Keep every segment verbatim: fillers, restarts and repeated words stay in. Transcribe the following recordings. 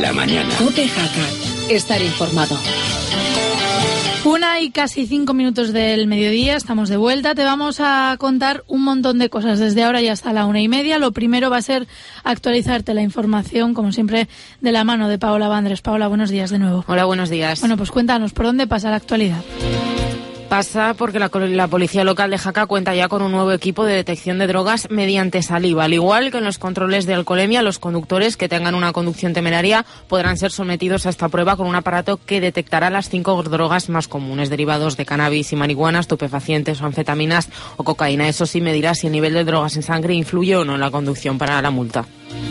La mañana. COPE Jaca. Estar informado. Una y casi cinco minutos del mediodía, estamos de vuelta. Te vamos a contar un montón de cosas desde ahora y hasta la una y media. Lo primero va a ser actualizarte la información, como siempre, de la mano de Paola Bandres. Paola, buenos días de nuevo. Hola, buenos días. Bueno, pues cuéntanos, ¿por dónde pasa la actualidad? Pasa porque la, la policía local de Jaca cuenta ya con un nuevo equipo de detección de drogas mediante saliva. Al igual que en los controles de alcoholemia, los conductores que tengan una conducción temeraria podrán ser sometidos a esta prueba con un aparato que detectará las cinco drogas más comunes, derivados de cannabis y marihuana, estupefacientes o anfetaminas o cocaína. Eso sí medirá si el nivel de drogas en sangre influye o no en la conducción para la multa.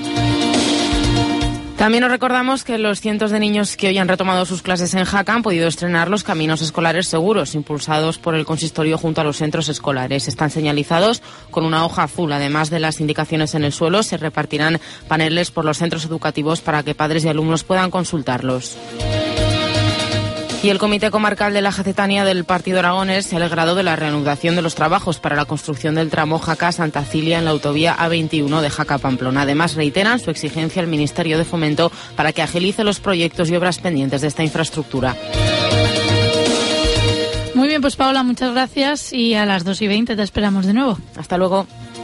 También os recordamos que los cientos de niños que hoy han retomado sus clases en Jaca han podido estrenar los caminos escolares seguros, impulsados por el consistorio junto a los centros escolares. Están señalizados con una hoja azul. Además de las indicaciones en el suelo, se repartirán paneles por los centros educativos para que padres y alumnos puedan consultarlos. Y el Comité Comarcal de la Jacetania del Partido Aragonés se ha alegrado de la reanudación de los trabajos para la construcción del tramo Jaca-Santa Cilia en la autovía A veintiuno de Jaca-Pamplona. Además, reiteran su exigencia al Ministerio de Fomento para que agilice los proyectos y obras pendientes de esta infraestructura. Muy bien, pues Paola, muchas gracias y a las dos y veinte te esperamos de nuevo. Hasta luego.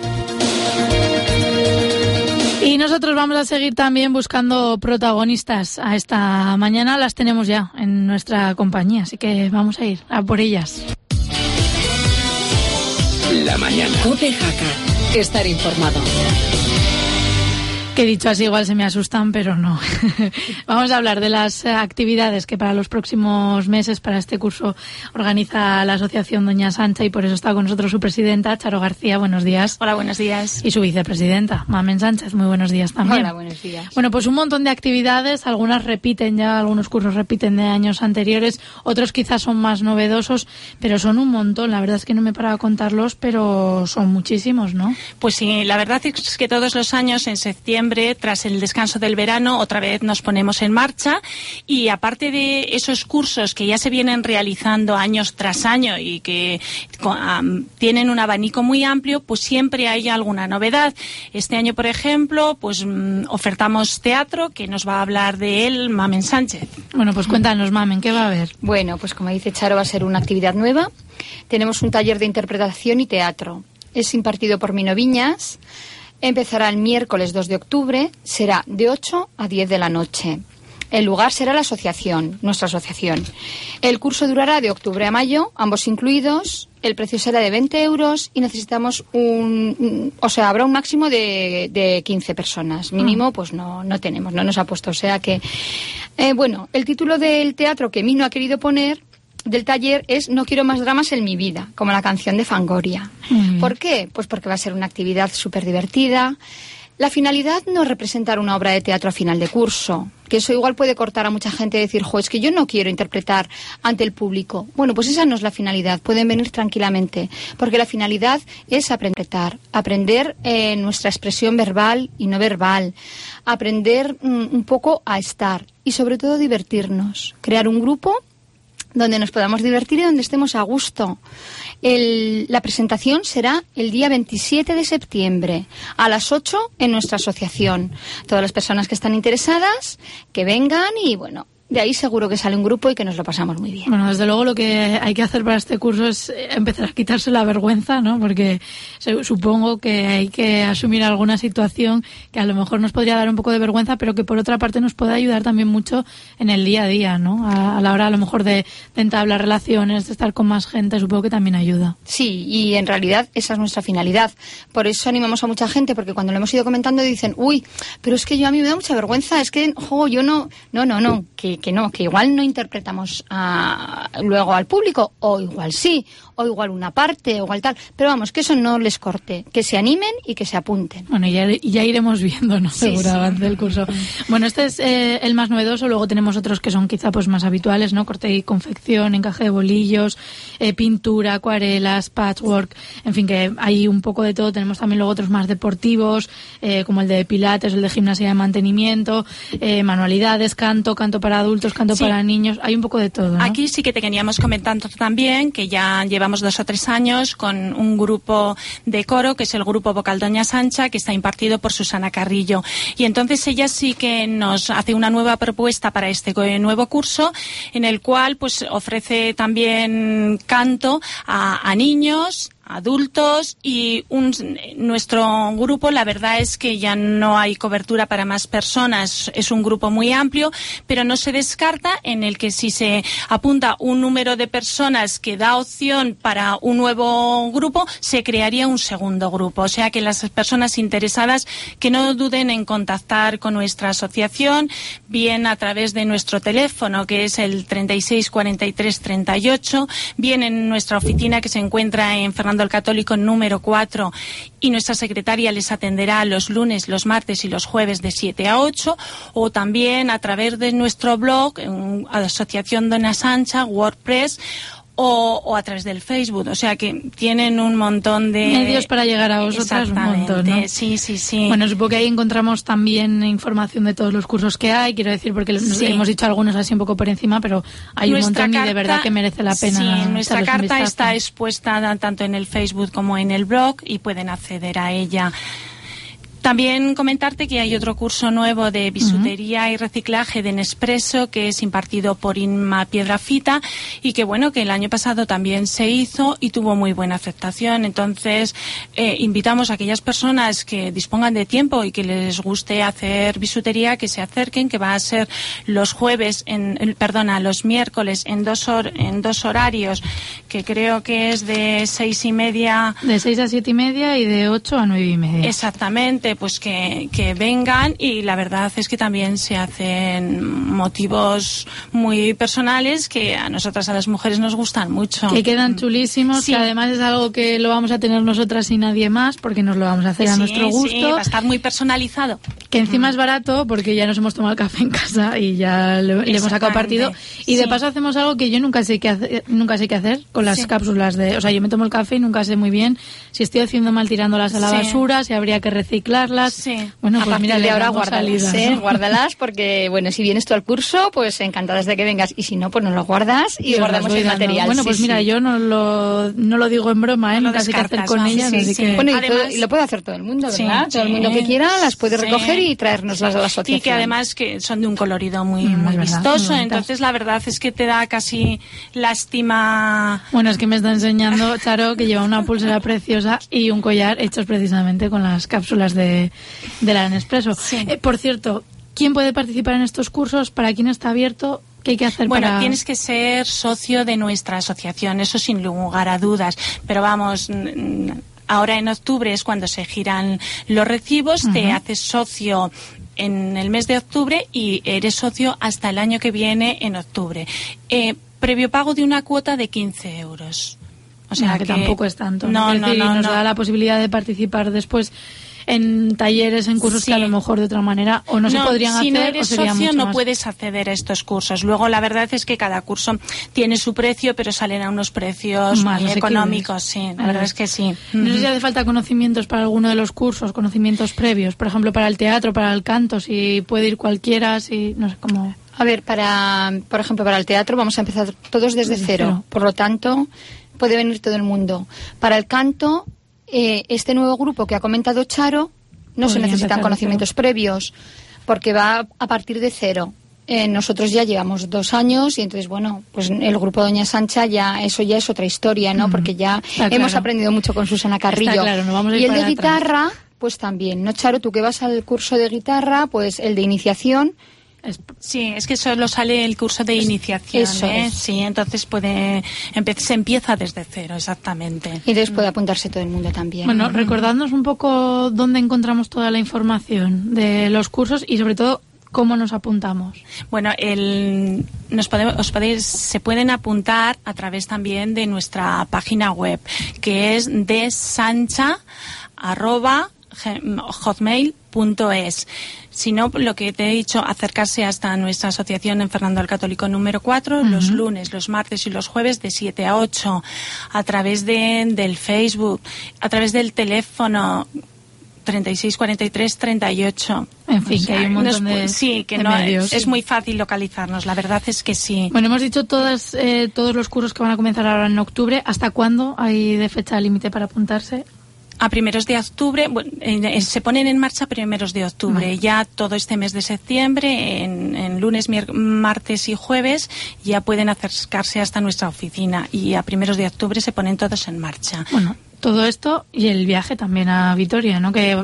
Y nosotros vamos a seguir también buscando protagonistas a esta mañana. Las tenemos ya en nuestra compañía, así que vamos a ir a por ellas. La mañana. COPE Jaca. Estar informado. Que dicho así igual se me asustan, pero no. Vamos a hablar de las actividades que para los próximos meses, para este curso, organiza la Asociación Doña Sancha, y por eso está con nosotros su presidenta, Charo García. Buenos días. Hola, buenos días. Y su vicepresidenta, Mamen Sánchez. Muy buenos días también. Hola, buenos días. Bueno, pues un montón de actividades. Algunas repiten ya, algunos cursos repiten de años anteriores, otros quizás son más novedosos, pero son un montón. La verdad es que no me he parado a contarlos, pero son muchísimos, ¿no? Pues sí, la verdad es que todos los años en septiembre, tras el descanso del verano, otra vez nos ponemos en marcha, y aparte de esos cursos que ya se vienen realizando años tras año y que um, tienen un abanico muy amplio, pues siempre hay alguna novedad. Este año, por ejemplo, pues um, ofertamos teatro, que nos va a hablar de él Mamen Sánchez. Bueno, pues cuéntanos, Mamen, ¿qué va a haber? Bueno, pues como dice Charo, va a ser una actividad nueva. Tenemos un taller de interpretación y teatro. Es impartido por Mino Viñas. Empezará el miércoles dos de octubre, será de ocho a diez de la noche. El lugar será la asociación, nuestra asociación. El curso durará de octubre a mayo, ambos incluidos. El precio será de veinte euros y necesitamos un... O sea, habrá un máximo de, de quince personas. Mínimo, pues no, no tenemos, no nos ha puesto. O sea que... Eh, bueno, el título del teatro que Mino ha querido poner del taller es No quiero más dramas en mi vida, como la canción de Fangoria. Mm. ¿Por qué? Pues porque va a ser una actividad súper divertida. La finalidad no es representar una obra de teatro a final de curso, que eso igual puede cortar a mucha gente y decir, jo, es que yo no quiero interpretar ante el público. Bueno, pues esa no es la finalidad, pueden venir tranquilamente, porque la finalidad es aprender, aprender eh, nuestra expresión verbal y no verbal, aprender mm, un poco a estar y sobre todo divertirnos, crear un grupo donde nos podamos divertir y donde estemos a gusto. El, la presentación será el día veintisiete de septiembre a las ocho en nuestra asociación. Todas las personas que están interesadas, que vengan y bueno, de ahí seguro que sale un grupo y que nos lo pasamos muy bien. Bueno, desde luego lo que hay que hacer para este curso es empezar a quitarse la vergüenza, ¿no? Porque supongo que hay que asumir alguna situación que a lo mejor nos podría dar un poco de vergüenza, pero que por otra parte nos puede ayudar también mucho en el día a día, ¿no? A, a la hora a lo mejor de, de entablar relaciones, de estar con más gente, supongo que también ayuda. Sí, y en realidad esa es nuestra finalidad. Por eso animamos a mucha gente, porque cuando lo hemos ido comentando dicen, uy, pero es que yo a mí me da mucha vergüenza, es que, jo, yo no, no, no, no, que que no, que igual no interpretamos a, luego al público, o igual sí, o igual una parte, o igual tal, pero vamos, que eso no les corte, que se animen y que se apunten. Bueno, ya, ya iremos viendo, ¿no? Sí, seguro, sí. avance el curso. Bueno, este es eh, el más novedoso, luego tenemos otros que son quizá pues más habituales, ¿no? Corte y confección, encaje de bolillos, eh, pintura, acuarelas, patchwork, en fin, que hay un poco de todo. Tenemos también luego otros más deportivos, eh, como el de pilates, el de gimnasia de mantenimiento, eh, manualidades, canto, canto para adultos, canto sí. para niños, hay un poco de todo, ¿no? Aquí sí que te queríamos comentando también que ya lleva llevamos dos o tres años con un grupo de coro, que es el grupo Vocal Doña Sancha, que está impartido por Susana Carrillo. Y entonces ella sí que nos hace una nueva propuesta para este nuevo curso, en el cual pues ofrece también canto a, a niños, adultos, y un, nuestro grupo, la verdad es que ya no hay cobertura para más personas, es un grupo muy amplio, pero no se descarta en el que si se apunta un número de personas que da opción para un nuevo grupo, se crearía un segundo grupo. O sea que las personas interesadas que no duden en contactar con nuestra asociación, bien a través de nuestro teléfono, que es el treinta y seis cuarenta y tres treinta y ocho, bien en nuestra oficina, que se encuentra en Fernando el Católico número cuatro, y nuestra secretaria les atenderá los lunes, los martes y los jueves de siete a ocho, o también a través de nuestro blog, en Asociación Dona Sancha, WordPress, O, o a través del Facebook. O sea que tienen un montón de medios para llegar a vosotras, un montón, ¿no? Sí, sí, sí. Bueno, supongo que ahí encontramos también información de todos los cursos que hay, quiero decir, porque sí. hemos dicho algunos así un poco por encima, pero hay nuestra un montón carta, y de verdad que merece la pena. Sí, nuestra carta está expuesta tanto en el Facebook como en el blog y pueden acceder a ella. También comentarte que hay otro curso nuevo de bisutería uh-huh. y reciclaje de Nespresso, que es impartido por Inma Piedrafita, y que bueno, que el año pasado también se hizo y tuvo muy buena aceptación. Entonces eh, invitamos a aquellas personas que dispongan de tiempo y que les guste hacer bisutería, que se acerquen, que va a ser los jueves, en, en perdona, los miércoles en dos hor, en dos horarios, que creo que es de seis y media, de seis a siete y media y de ocho a nueve y media. Exactamente. Pues que, que vengan, y la verdad es que también se hacen motivos muy personales que a nosotras, a las mujeres, nos gustan mucho. Que quedan chulísimos, sí. que además es algo que lo vamos a tener nosotras y nadie más, porque nos lo vamos a hacer sí, a nuestro gusto. Sí, va a estar muy personalizado. Que encima mm. es barato, porque ya nos hemos tomado el café en casa y ya le, le hemos sacado partido. Y sí. de paso hacemos algo que yo nunca sé qué hacer, nunca sé qué hacer con las sí. cápsulas de... O sea, yo me tomo el café y nunca sé muy bien si estoy haciendo mal tirándolas a la sí. basura, si habría que reciclar. Sí. Bueno, a pues partir mira, de ahora guárdalas, salida, ¿eh? ¿no? Guárdalas, porque bueno, si vienes tú al curso, pues encantadas de que vengas, y si no, pues nos lo guardas y, y guardamos el dando. material. Bueno, pues sí, mira, sí. yo no lo, no lo digo en broma, ¿eh? No nunca sé qué hacer con ¿no? ellas, sí, así sí. que... Bueno, y, además, todo, y lo puede hacer todo el mundo, ¿verdad? Sí, todo el mundo que quiera las puede recoger sí. y traérnoslas a la asociación. Y que además que son de un colorido muy, mm, muy vistoso, muy entonces la verdad es que te da casi lástima. Bueno, es que me está enseñando Charo que lleva una pulsera preciosa y un collar hechos precisamente con las cápsulas de, de la Nespresso. Sí. Eh, por cierto, ¿quién puede participar en estos cursos? ¿Para quién está abierto? ¿Qué hay que hacer bueno, para...? tienes que ser socio de nuestra asociación, eso sin lugar a dudas. Pero vamos, ahora en octubre es cuando se giran los recibos, uh-huh. te haces socio en el mes de octubre y eres socio hasta el año que viene en octubre. Eh, previo pago de una cuota de quince euros. O sea, no, que, que tampoco es tanto. No, no, decir, no, nos no. da la posibilidad de participar después en talleres, en cursos sí. que a lo mejor de otra manera o no, no se podrían si hacer. Si no eres o sería socio mucho no más. puedes acceder a estos cursos. Luego la verdad es que cada curso tiene su precio, pero salen a unos precios más muy económicos. Sí, la ah. verdad es que sí. No sé si hace falta conocimientos para alguno de los cursos, conocimientos previos, por ejemplo para el teatro, para el canto, si puede ir cualquiera, si no sé cómo. A ver, para, por ejemplo, para el teatro vamos a empezar todos desde, desde cero. cero. Por lo tanto, puede venir todo el mundo. Para el canto, eh, este nuevo grupo que ha comentado Charo, no se necesitan conocimientos previos, porque va a partir de cero. Eh, nosotros ya llevamos dos años y entonces, bueno, pues el grupo Doña Sancha ya, eso ya es otra historia, ¿no? Mm, porque ya hemos claro. aprendido mucho con Susana Carrillo. Está claro, no vamos a ir y el de atrás. Guitarra, pues también, ¿no, Charo? Tú que vas al curso de guitarra, pues el de iniciación. Sí, es que solo sale el curso de iniciación, Eso ¿eh? es. Sí, entonces puede empe- se empieza desde cero, exactamente. Y entonces puede apuntarse todo el mundo también. Bueno, recordadnos un poco dónde encontramos toda la información de los cursos y sobre todo cómo nos apuntamos. Bueno, el, nos podemos, os podéis, se pueden apuntar a través también de nuestra página web, que es de sancha arroba hotmail punto es. Si no, lo que te he dicho, acercarse hasta nuestra asociación en Fernando el Católico número cuatro, uh-huh. los lunes, los martes y los jueves de siete a ocho, a través de, del Facebook, a través del teléfono. treinta y seis, cuarenta y tres, treinta y ocho. En fin, O sea, que hay un montón no es, de Sí, que de no medios. es muy fácil localizarnos, la verdad es que sí. Bueno, hemos dicho todas, eh, todos los cursos que van a comenzar ahora en octubre. ¿Hasta cuándo hay de fecha límite para apuntarse? A primeros de octubre, bueno, eh, se ponen en marcha primeros de octubre. Vale. Ya todo este mes de septiembre, en, en lunes, mier- martes y jueves, ya pueden acercarse hasta nuestra oficina. Y a primeros de octubre se ponen todos en marcha. Bueno, todo esto y el viaje también a Vitoria, ¿no? Que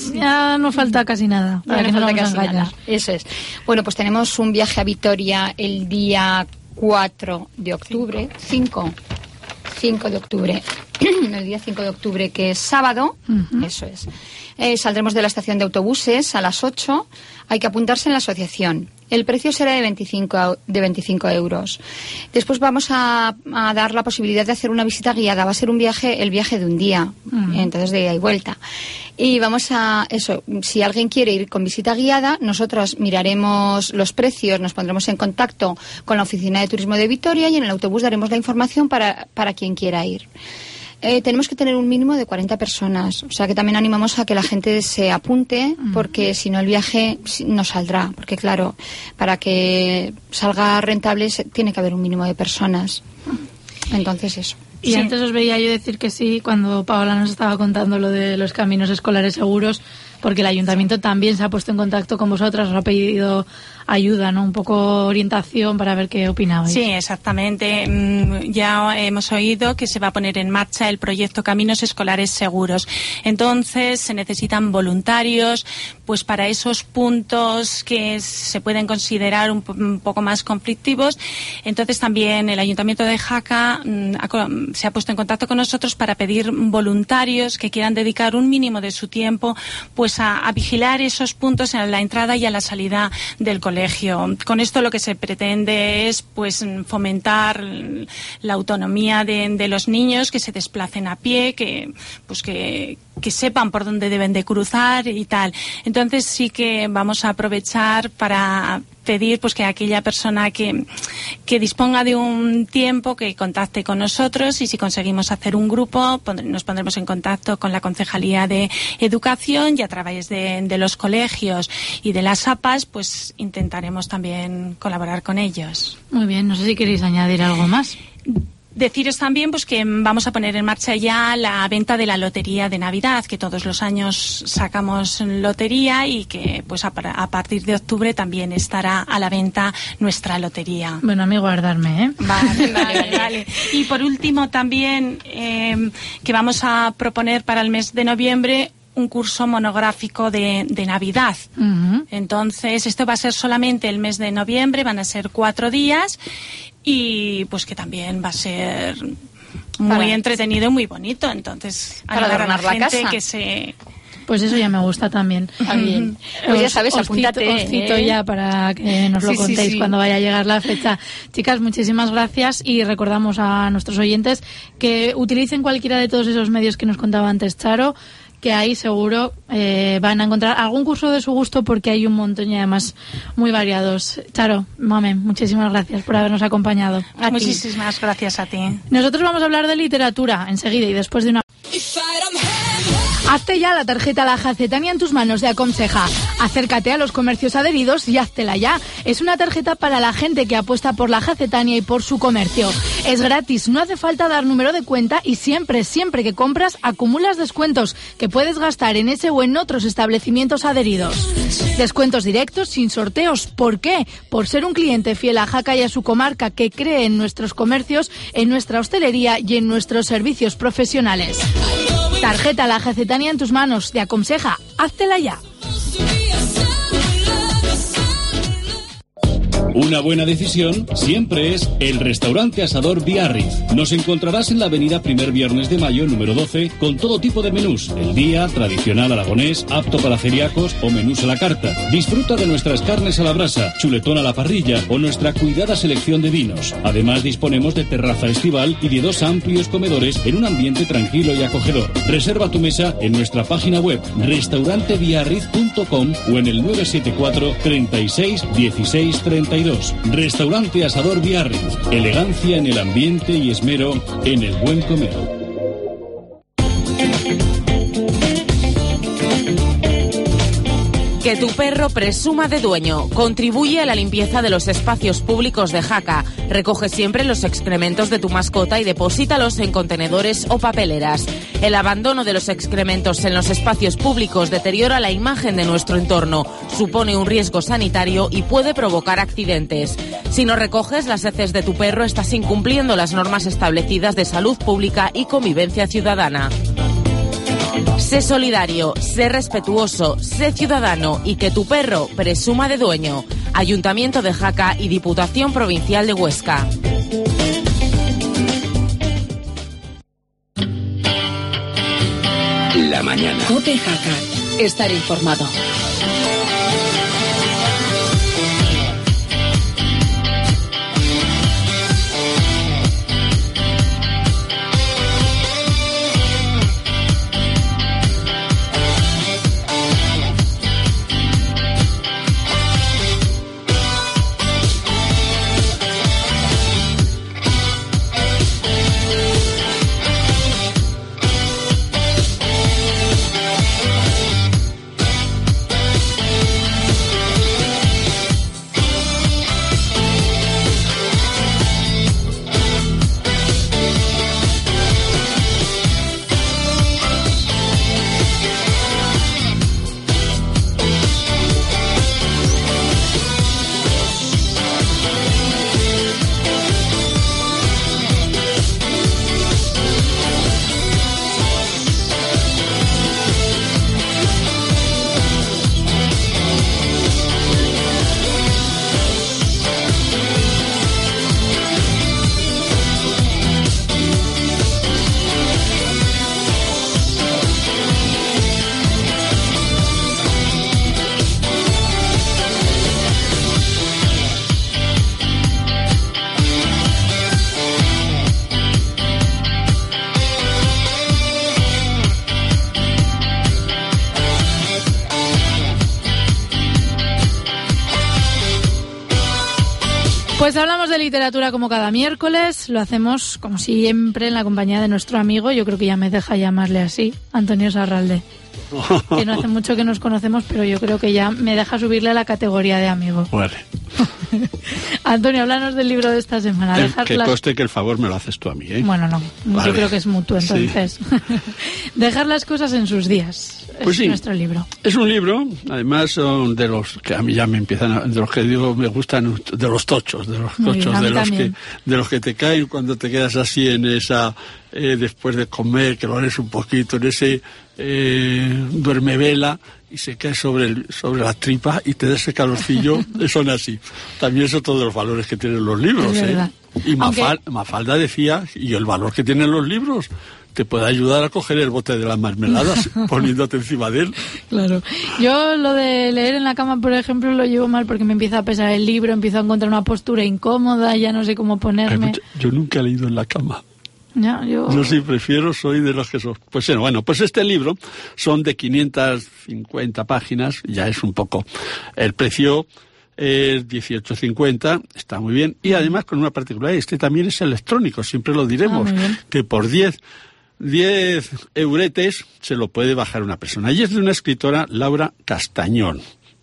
ya no falta casi nada. Para Ya que no no falta nos vamos a casi engañar. nada. Eso es. Bueno, pues tenemos un viaje a Vitoria el día cuatro de octubre. cinco. cinco de octubre. El día cinco de octubre, que es sábado. Ujú. Eso es. Eh, saldremos de la estación de autobuses a las ocho. Hay que apuntarse en la asociación. El precio será de veinticinco, au- de veinticinco euros. Después vamos a, a dar la posibilidad de hacer una visita guiada. Va a ser un viaje, el viaje de un día, Mm. entonces de ida y vuelta. Y vamos a, eso, si alguien quiere ir con visita guiada, nosotros miraremos los precios, nos pondremos en contacto con la Oficina de Turismo de Vitoria y en el autobús daremos la información para, para quien quiera ir. Eh, tenemos que tener un mínimo de cuarenta personas, o sea que también animamos a que la gente se apunte, porque si no el viaje si- no saldrá, porque claro, para que salga rentable se- tiene que haber un mínimo de personas. Entonces eso. Y Sí. antes os veía yo decir que sí cuando Paola nos estaba contando lo de los caminos escolares seguros, porque el ayuntamiento también se ha puesto en contacto con vosotras, os ha pedido ayuda, ¿no? Un poco orientación para ver qué opinabais. Sí, exactamente. Mm, Ya hemos oído que se va a poner en marcha el proyecto Caminos Escolares Seguros. Entonces, se necesitan voluntarios, pues para esos puntos que se pueden considerar un, po- un poco más conflictivos. Entonces, también el Ayuntamiento de Jaca mm, ha co- se ha puesto en contacto con nosotros para pedir voluntarios que quieran dedicar un mínimo de su tiempo, pues a, a vigilar esos puntos a la entrada y a la salida del colegio. Con esto lo que se pretende es pues fomentar la autonomía de, de los niños, que se desplacen a pie, que pues que, que sepan por dónde deben de cruzar y tal. Entonces sí que vamos a aprovechar para pedir pues que aquella persona que, que disponga de un tiempo que contacte con nosotros, y si conseguimos hacer un grupo pon- nos pondremos en contacto con la Concejalía de Educación, y a través de, de los colegios y de las A P As pues intentaremos también colaborar con ellos. Muy bien, no sé si queréis añadir algo más. Deciros también pues que vamos a poner en marcha ya la venta de la lotería de Navidad, que todos los años sacamos lotería, y que pues a, par- a partir de octubre también estará a la venta nuestra lotería. Bueno, a mí guardarme, ¿eh? Vale, vale, vale. Y por último también eh, que vamos a proponer para el mes de noviembre un curso monográfico de, de Navidad. Ujú. Entonces, esto va a ser solamente el mes de noviembre, van a ser cuatro días, y pues que también va a ser muy Para- entretenido y muy bonito. Entonces, Para animar a la adornar la gente casa. que se... Pues eso ya me gusta también. Está bien. Pues ya sabes, Os apúntate. Cito, os cito ¿eh? ya para que nos lo Sí, sí, contéis sí. cuando vaya a llegar la fecha. Chicas, muchísimas gracias, y recordamos a nuestros oyentes que utilicen cualquiera de todos esos medios que nos contaba antes Charo, que ahí seguro eh, van a encontrar algún curso de su gusto, porque hay un montón y además muy variados. Charo, Mamen, muchísimas gracias por habernos acompañado. A ti. Muchísimas gracias a ti. Nosotros vamos a hablar de literatura enseguida, y después de una... Hazte ya la tarjeta La Jacetania en tus manos de Aconseja. Acércate a los comercios adheridos y háztela ya. Es una tarjeta para la gente que apuesta por la Jacetania y por su comercio. Es gratis, no hace falta dar número de cuenta, y siempre, siempre que compras acumulas descuentos que puedes gastar en ese o en otros establecimientos adheridos. Descuentos directos sin sorteos. ¿Por qué? Por ser un cliente fiel a Jaca y a su comarca, que cree en nuestros comercios, en nuestra hostelería y en nuestros servicios profesionales. Tarjeta La Jacetania en tus manos de Aconseja. Háztela ya. Una buena decisión siempre es el restaurante Asador Biarritz. Nos encontrarás en la avenida Primer Viernes de Mayo, número doce, con todo tipo de menús. El día, tradicional aragonés, apto para celíacos o menús a la carta. Disfruta de nuestras carnes a la brasa, chuletón a la parrilla o nuestra cuidada selección de vinos. Además, disponemos de terraza estival y de dos amplios comedores en un ambiente tranquilo y acogedor. Reserva tu mesa en nuestra página web restaurante biarritz punto com o en el nueve siete cuatro, treinta y seis, dieciséis, treinta y dos. Restaurante Asador Biarritz. Elegancia en el ambiente y esmero en el buen comer. Que tu perro presuma de dueño. Contribuye a la limpieza de los espacios públicos de Jaca. Recoge siempre los excrementos de tu mascota y deposítalos en contenedores o papeleras. El abandono de los excrementos en los espacios públicos deteriora la imagen de nuestro entorno, supone un riesgo sanitario y puede provocar accidentes. Si no recoges las heces de tu perro, estás incumpliendo las normas establecidas de salud pública y convivencia ciudadana. Sé solidario, sé respetuoso, sé ciudadano y que tu perro presuma de dueño. Ayuntamiento de Jaca y Diputación Provincial de Huesca. La mañana. COPE Jaca. Estar informado. Pues hablamos de literatura como cada miércoles, lo hacemos como siempre en la compañía de nuestro amigo, yo creo que ya me deja llamarle así, Antonio Sarralde. Que no hace mucho que nos conocemos, pero yo creo que ya me deja subirle a la categoría de amigo. Vale. Antonio, háblanos del libro de esta semana. El, Dejar que las... conste que el favor me lo haces tú a mí, ¿eh? Bueno, no, vale. Yo creo que es mutuo, entonces. Sí. Dejar las cosas en sus días. Pues es sí, nuestro libro. Es un libro, además son de los que a mí ya me empiezan, a, de los que digo me gustan, de los tochos, de los tochos, bien, de los que de los que te caen cuando te quedas así en esa, eh, después de comer, que lo lees un poquito, en ese eh, duermevela y se cae sobre el, sobre la tripa y te da ese calorcillo, son así. También son todos los valores que tienen los libros, ¿eh? Y Mafal, Aunque... Mafalda decía, y el valor que tienen los libros, te puede ayudar a coger el bote de las mermeladas poniéndote encima de él. Claro. Yo lo de leer en la cama, por ejemplo, lo llevo mal porque me empieza a pesar el libro, empiezo a encontrar una postura incómoda, ya no sé cómo ponerme. Mucha... Yo nunca he leído en la cama. Ya, yo... yo sí prefiero, soy de los que son. Pues bueno, bueno, pues este libro son de quinientas cincuenta páginas, ya es un poco. El precio es dieciocho cincuenta, está muy bien. Y además con una particularidad, este también es electrónico, siempre lo diremos, ah, que por diez euretes se lo puede bajar una persona. Y es de una escritora, Laura Castañón.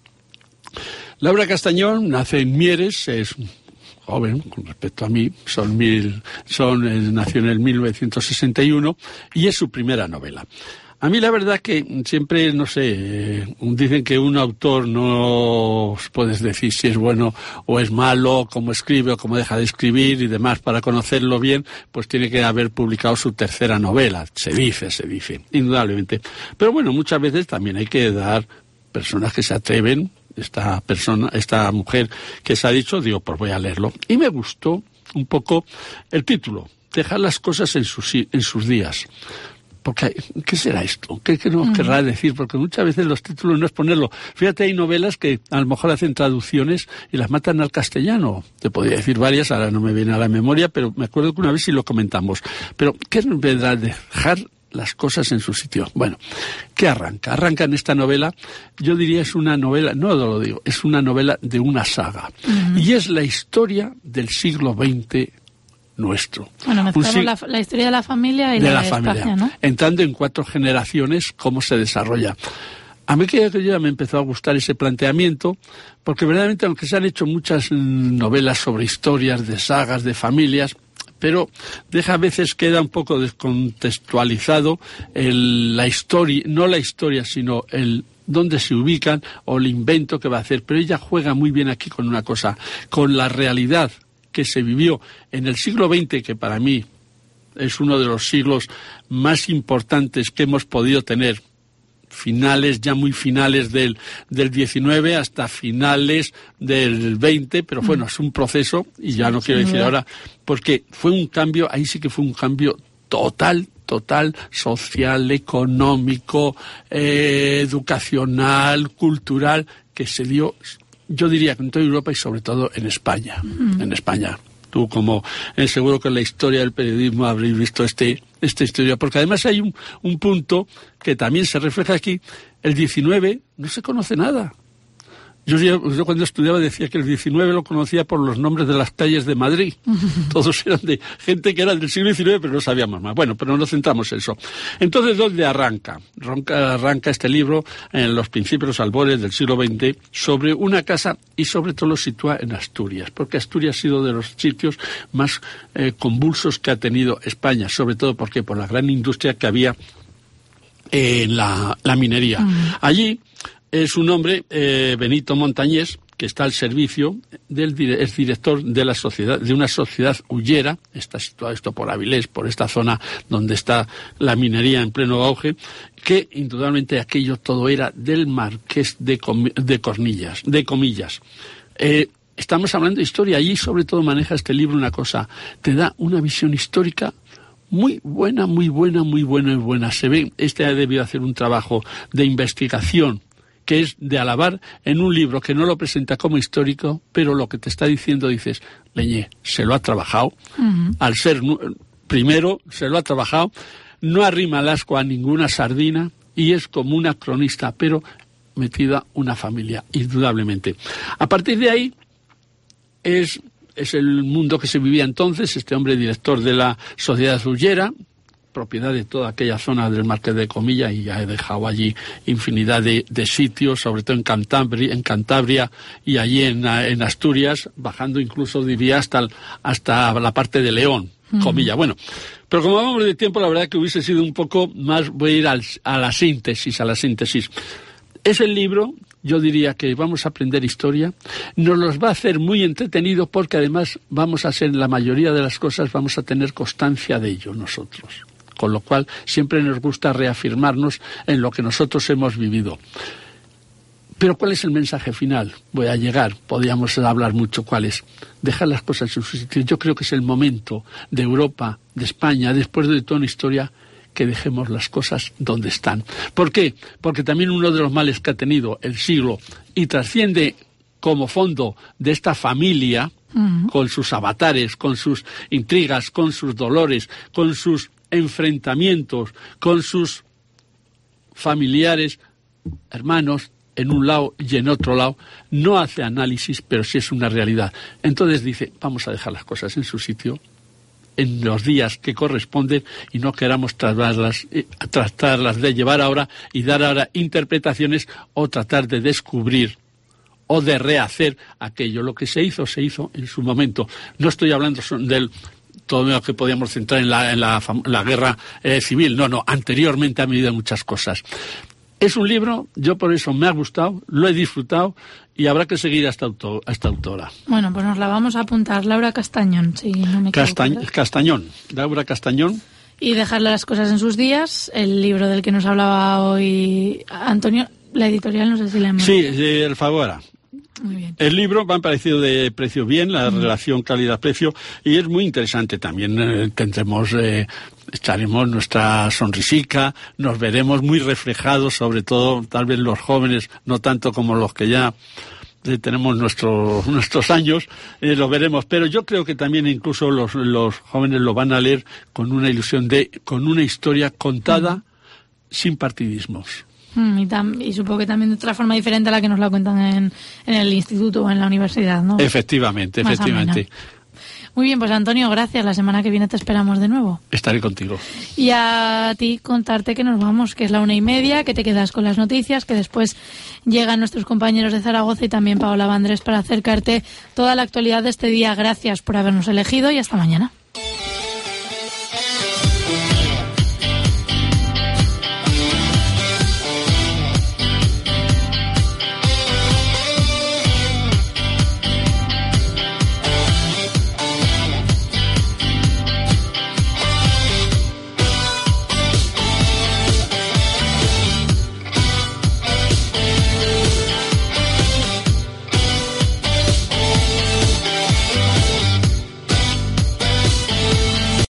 Laura Castañón nace en Mieres, es joven con respecto a mí, son mil, son, eh, nació en el mil novecientos sesenta y uno y es su primera novela. A mí la verdad que siempre, no sé, eh, dicen que un autor no puedes decir si es bueno o es malo, cómo escribe o cómo deja de escribir y demás. Para conocerlo bien, pues tiene que haber publicado su tercera novela. Se dice, se dice, indudablemente. Pero bueno, muchas veces también hay que dar personas que se atreven. Esta persona, esta mujer que se ha dicho, digo, pues voy a leerlo. Y me gustó un poco el título, Dejar las cosas en sus, en sus días. Porque, ¿qué será esto? ¿Qué, qué nos querrá decir? Porque muchas veces los títulos no es ponerlo. Fíjate, hay novelas que a lo mejor hacen traducciones y las matan al castellano. Te podría decir varias, ahora no me viene a la memoria, pero me acuerdo que una vez sí lo comentamos. Pero, ¿qué nos vendrá dejar las cosas en su sitio? Bueno, ¿qué arranca? Arranca en esta novela, yo diría es una novela, no lo digo, es una novela de una saga. Uh-huh. Y es la historia del siglo veinte nuestro. Bueno, mezclaron la, la historia de la familia y de la, la de familia, España, ¿no? Entrando en cuatro generaciones, cómo se desarrolla. A mí que ya me empezó a gustar ese planteamiento, porque verdaderamente, aunque se han hecho muchas novelas sobre historias de sagas, de familias, pero deja a veces queda un poco descontextualizado el, la historia, no la historia, sino el dónde se ubican o el invento que va a hacer. Pero ella juega muy bien aquí con una cosa, con la realidad que se vivió en el siglo veinte, que para mí es uno de los siglos más importantes que hemos podido tener. Finales, ya muy finales del, del diecinueve hasta finales del veinte, pero bueno, es un proceso, y ya no quiero decir ahora, porque fue un cambio, ahí sí que fue un cambio total, total, social, económico, eh, educacional, cultural, que se dio, yo diría que en toda Europa y sobre todo en España, mm. en España. Tú, como eh, seguro que en la historia del periodismo habréis visto este, esta historia, porque además hay un, un punto que también se refleja aquí. El diecinueve no se conoce nada. Yo, yo cuando estudiaba decía que el diecinueve lo conocía por los nombres de las calles de Madrid. Todos eran de gente que era del siglo diecinueve, pero no sabíamos más. Bueno, pero no nos centramos en eso. Entonces, ¿dónde arranca? Arranca, arranca este libro en los principios, los albores del siglo veinte, sobre una casa, y sobre todo lo sitúa en Asturias, porque Asturias ha sido de los sitios más eh, convulsos que ha tenido España, sobre todo porque por la gran industria que había en la, la minería. Uh-huh. Allí es un hombre, eh, Benito Montañés, que está al servicio del es director de la sociedad, de una sociedad hullera, está situado esto por Avilés, por esta zona donde está la minería en pleno auge, que indudablemente aquello todo era del Marqués de, Com de Cornillas, de Comillas. Eh, estamos hablando de historia, allí sobre todo maneja este libro una cosa, te da una visión histórica muy buena, muy buena, muy buena, muy buena. Se ve, este ha debido hacer un trabajo de investigación que es de alabar en un libro que no lo presenta como histórico, pero lo que te está diciendo, dices, Leñé, se lo ha trabajado, uh-huh. al ser primero, se lo ha trabajado, no arrima el asco a ninguna sardina, y es como una cronista, pero metida una familia, indudablemente. A partir de ahí, es, es el mundo que se vivía entonces, este hombre director de la sociedad hullera, propiedad de toda aquella zona del Marqués de Comillas, y ya he dejado allí infinidad de, de sitios, sobre todo en Cantabria, en Cantabria y allí en, en Asturias, bajando incluso, diría, hasta, hasta la parte de León, mm. Comilla. Bueno, pero como vamos de tiempo, la verdad que hubiese sido un poco más, voy a ir al, a la síntesis, a la síntesis. Es el libro, yo diría que vamos a aprender historia, nos los va a hacer muy entretenido, porque además vamos a ser, la mayoría de las cosas, vamos a tener constancia de ello nosotros. Con lo cual siempre nos gusta reafirmarnos en lo que nosotros hemos vivido. Pero ¿cuál es el mensaje final? Voy a llegar, podríamos hablar mucho cuál es. Dejar las cosas en su sitio. Yo creo que es el momento de Europa, de España, después de toda una historia, que dejemos las cosas donde están. ¿Por qué? Porque también uno de los males que ha tenido el siglo, y trasciende como fondo de esta familia, uh-huh. con sus avatares, con sus intrigas, con sus dolores, con sus enfrentamientos, con sus familiares, hermanos, en un lado y en otro lado, no hace análisis, pero sí es una realidad. Entonces dice, vamos a dejar las cosas en su sitio, en los días que corresponden, y no queramos tratarlas, eh, tratarlas de llevar ahora y dar ahora interpretaciones, o tratar de descubrir o de rehacer aquello. Lo que se hizo, se hizo en su momento. No estoy hablando del todo lo que podíamos centrar en la, en la, la guerra eh, civil. No, no, anteriormente han habido muchas cosas. Es un libro, yo por eso me ha gustado, lo he disfrutado, y habrá que seguir a esta, autor, a esta autora. Bueno, pues nos la vamos a apuntar, Laura Castañón, si no me equivoco. Castañ Castañón, Laura Castañón. Y dejarle las cosas en sus días, el libro del que nos hablaba hoy Antonio, la editorial, no sé si la hemos... Sí, El Favora. Muy bien. El libro va a parecido de precio bien, la mm. relación calidad-precio, y es muy interesante también. Eh, tendremos, eh, echaremos nuestra sonrisica, nos veremos muy reflejados, sobre todo tal vez los jóvenes, no tanto como los que ya eh, tenemos nuestros nuestros años, eh, lo veremos. Pero yo creo que también incluso los, los jóvenes lo van a leer con una ilusión de, con una historia contada mm. sin partidismos. Mm, y, tam y supongo que también de otra forma diferente a la que nos la cuentan en, en el instituto o en la universidad, ¿no? Efectivamente, Más efectivamente. amena. Muy bien, pues Antonio, gracias. La semana que viene te esperamos de nuevo. Estaré contigo. Y a ti contarte que nos vamos, que es la una y media, que te quedas con las noticias, que después llegan nuestros compañeros de Zaragoza y también Paola Vandrés para acercarte toda la actualidad de este día. Gracias por habernos elegido y hasta mañana.